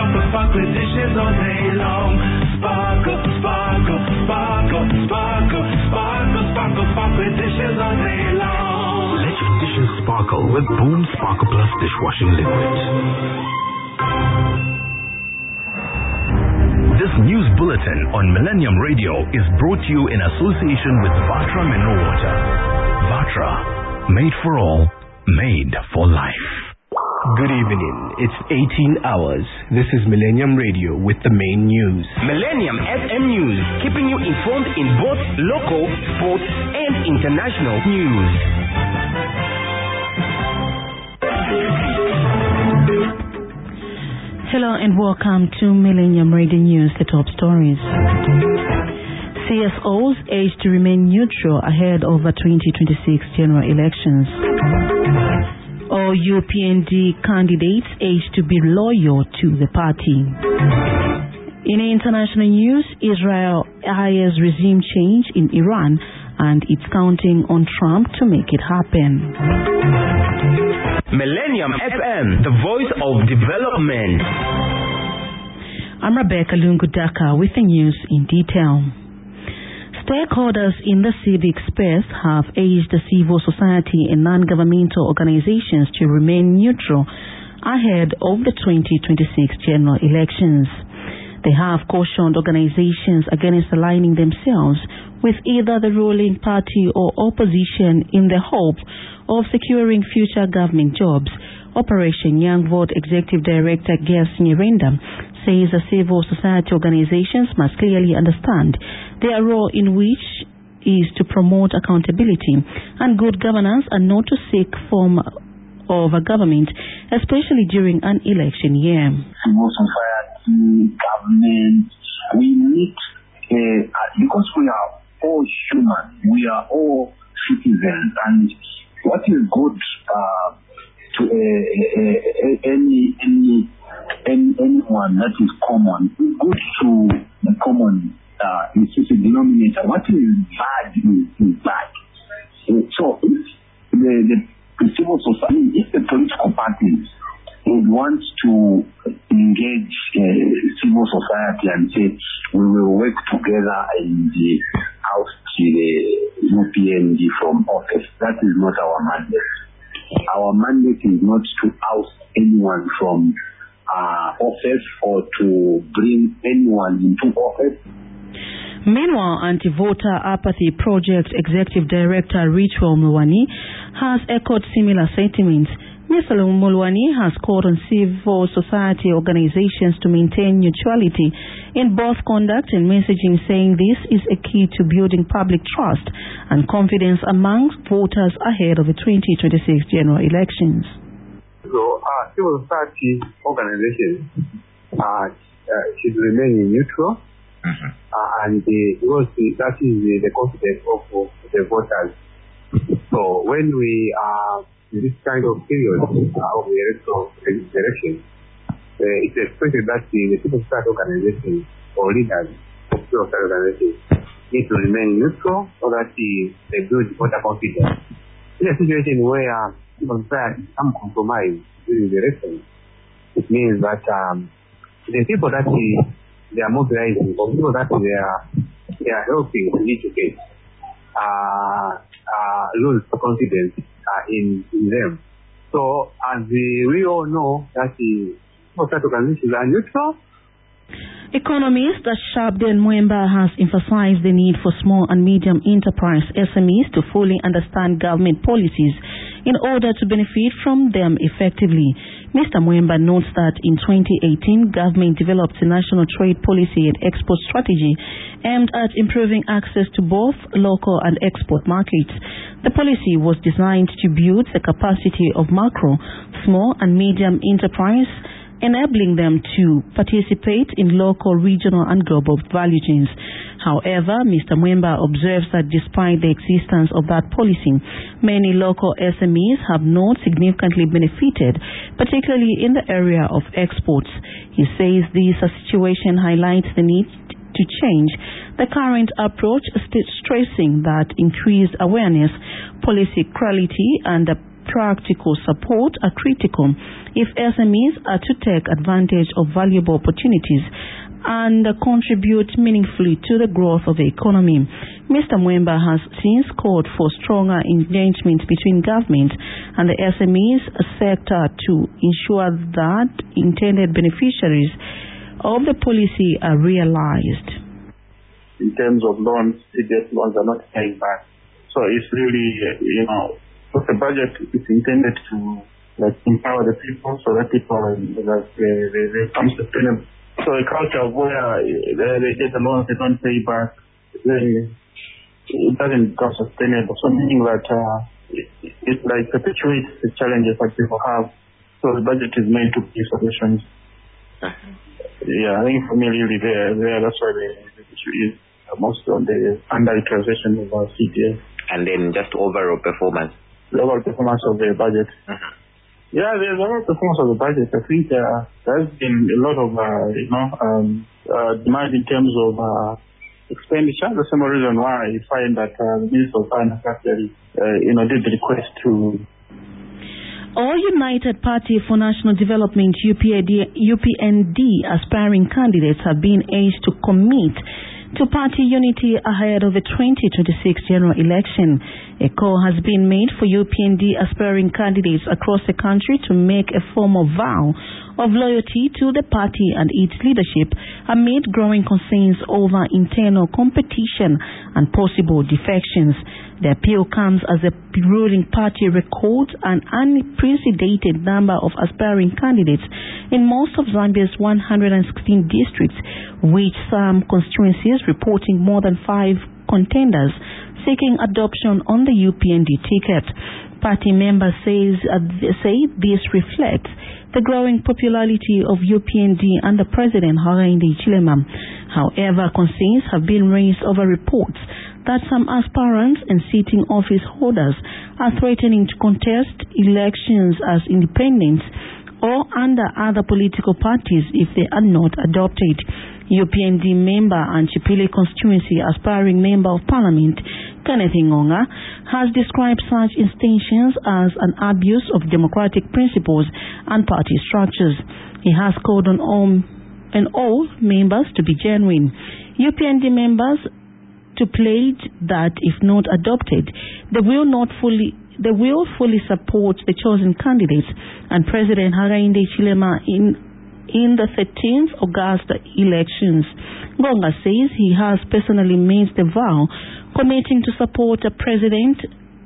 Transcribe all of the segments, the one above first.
sparkle, sparkle dishes all day long. Sparkle, sparkle, sparkle, sparkle, sparkle, sparkle, sparkle dishes all day long. Let your dishes sparkle with Boom Sparkle Plus dishwashing liquid. This news bulletin on Millennium Radio is brought to you in association with Vatra Mineral Water. Vatra, made for all, made for life. Good evening. It's 18 hours. This is Millennium Radio with the main news. Millennium FM News, keeping you informed in both local, sports, and international news. Hello and welcome to Millennium Radio News, the top stories. CSOs urged to remain neutral ahead of the 2026 general elections. All UPND candidates urged to be loyal to the party. In international news, Israel has resumed change in Iran and it's counting on Trump to make it happen. Millennium FM, the voice of development. I'm Rebecca Lungu-Daka with the news in detail. Stakeholders in the civic space have urged the civil society and non-governmental organizations to remain neutral ahead of the 2026 general elections. They have cautioned organizations against aligning themselves with either the ruling party or opposition in the hope of securing future government jobs. Operation Young Vote Executive Director Gas Nyirenda says the civil society organizations must clearly understand their role, in which is to promote accountability and good governance and not to seek form of a government, especially during an election year. Civil society, government, we need, because we are all human, we are all citizens, and what is good to anyone that is common is good to the common. It's just a denominator. What is bad is bad. So if the civil society, if the political parties want to engage civil society and say we will work together and oust the UPND from office, that is not our mandate. Our mandate is not to oust anyone from office or to bring anyone into office. Meanwhile, Anti-Voter Apathy Project Executive Director Richwell Mulwani has echoed similar sentiments. Mr. Mulwani has called on civil society organizations to maintain neutrality in both conduct and messaging, saying this is a key to building public trust and confidence among voters ahead of the 2026 general elections. So, civil society organizations should remain neutral, and because that is the confidence of the voters. So, when we are in this kind of period of the election, it's expected that the civil society organizations or leaders of civil society organizations need to remain neutral so that they build voter confidence. In a situation where civil society some compromise during the election, it means that the people that they are mobilizing, or people that they are helping to educate, lose confidence in them. So, as we all know, that the society organizations are neutral. Economist Shabden Mwemba has emphasized the need for small and medium enterprise SMEs to fully understand government policies in order to benefit from them effectively. Mr. Mwemba notes that in 2018, government developed a national trade policy and export strategy aimed at improving access to both local and export markets. The policy was designed to build the capacity of macro, small and medium enterprise, enabling them to participate in local, regional and global value chains. However, Mr. Mwemba observes that despite the existence of that policy, many local SMEs have not significantly benefited, particularly in the area of exports. He says this situation highlights the need to change the current approach, stressing that increased awareness, policy clarity and practical support are critical if SMEs are to take advantage of valuable opportunities and contribute meaningfully to the growth of the economy. Mr. Mwemba has since called for stronger engagement between government and the SMEs sector to ensure that intended beneficiaries of the policy are realized. In terms of loans, CDS loans are not paying back. So it's really, the budget is intended to empower the people so that people they become sustainable. So a culture of where they get the loans, they don't pay back, then it doesn't become sustainable. So meaning that it perpetuates the challenges that people have. So the budget is meant to be solutions. Yeah, I think for me really that's why the issue is most on the under-utilization of our CDS. And then just overall performance. The overall performance of the budget. Yeah, there's a lot of performance of the budget. I think there's been a lot of, demand in terms of expenditure. That's the reason why I find that the Minister of Finance actually, did the request to. All United Party for National Development UPND aspiring candidates have been urged to commit to party unity ahead of the 2026 general election. A call has been made for UPND aspiring candidates across the country to make a formal vow of loyalty to the party and its leadership amid growing concerns over internal competition and possible defections. The appeal comes as the ruling party records an unprecedented number of aspiring candidates in most of Zambia's 116 districts, with some constituencies reporting more than 5 contenders seeking adoption on the UPND ticket. Party members say this reflects the growing popularity of UPND under President Hakainde Hichilema. However, concerns have been raised over reports that some aspirants and sitting office holders are threatening to contest elections as independents or under other political parties if they are not adopted. UPND member and Chipili constituency aspiring member of parliament Kenneth Ngonga has described such instances as an abuse of democratic principles and party structures. He has called on all members to be genuine. UPND members to pledge that if not adopted, they will fully support the chosen candidates and President Hakainde Hichilema in the 13th August elections. Ngonga says he has personally made the vow, committing to support the president,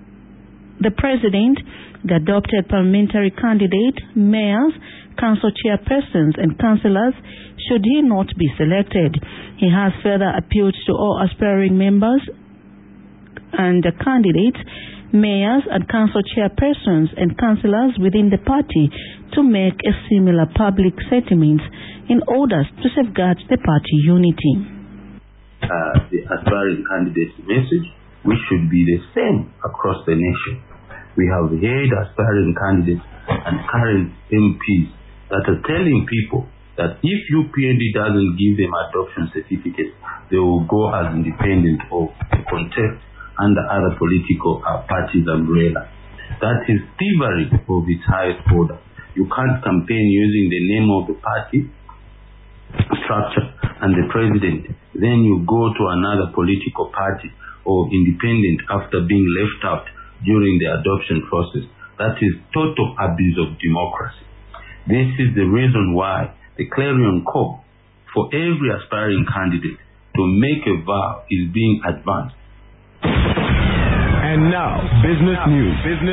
the adopted parliamentary candidate, mayors, council chairpersons and councillors should he not be selected. He has further appealed to all aspiring members and the candidates, mayors and council chairpersons and councillors within the party to make a similar public sentiment in order to safeguard the party unity. The aspiring candidates' message, we should be the same across the nation. We have heard aspiring candidates and current MPs that are telling people that if UPND doesn't give them adoption certificates, they will go as independent or contest under other political parties' umbrella. That is thievery of its highest order. You can't campaign using the name of the party structure and the president, then you go to another political party or independent after being left out during the adoption process. That is total abuse of democracy. This is the reason why the clarion call for every aspiring candidate to make a vow is being advanced. And now, business news.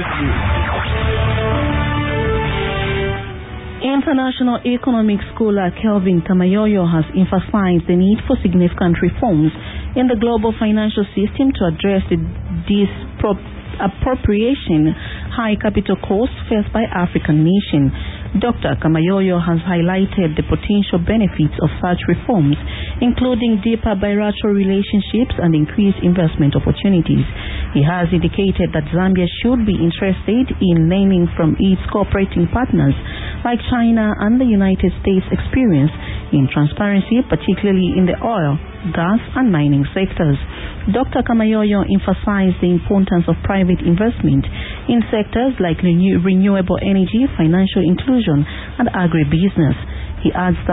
International economic scholar Kelvin Kamayoyo has emphasized the need for significant reforms in the global financial system to address the disappropriation high capital costs faced by African nations. Dr. Kamayoyo has highlighted the potential benefits of such reforms, including deeper bilateral relationships and increased investment opportunities. He has indicated that Zambia should be interested in learning from its cooperating partners like China and the United States' experience in transparency, particularly in the oil, gas and mining sectors. Dr. Kamayoyo emphasized the importance of private investment in sectors like renewable energy, financial inclusion, and agribusiness. He adds that